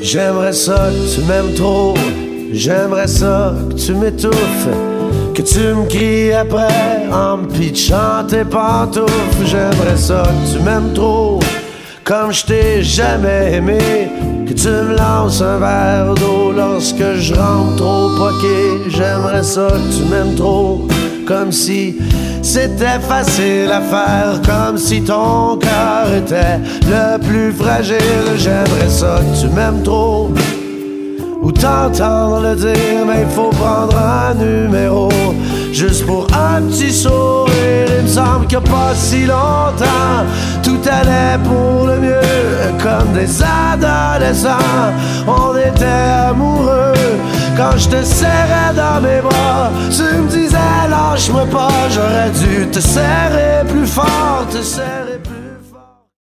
J'aimerais ça que tu m'aimes trop, j'aimerais ça que tu m'étouffes, que tu me cries après en me pitchant tes pantoufles. J'aimerais ça que tu m'aimes trop, comme je t'ai jamais aimé, que tu me lances un verre d'eau lorsque je rentre trop poqué. J'aimerais ça que tu m'aimes trop, comme si c'était facile à faire, comme si ton cœur était le plus fragile. J'aimerais ça que tu m'aimes trop, ou t'entendre le dire, mais il faut prendre un numéro juste pour un petit sourire. Il me semble que pas si longtemps tout allait pour le mieux, comme des adolescents on était amoureux. Quand je te serrais dans mes bras, tu me disais lâche-moi pas. J'aurais dû te serrer plus fort, te serrer plus